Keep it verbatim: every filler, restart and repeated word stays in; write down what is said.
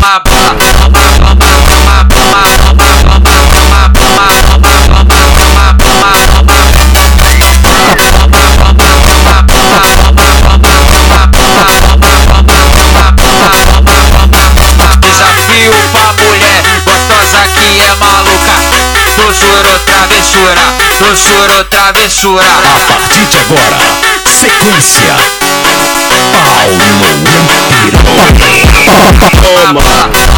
toma bola, toma, toma, toma, toma, toma, toma, toma, toma, toma, toma, desafio pra mulher gostosa que é maluca. Doçura, travessura, doçura, travessura. A partir de agora, sequência Paulo Pirogue. Toma,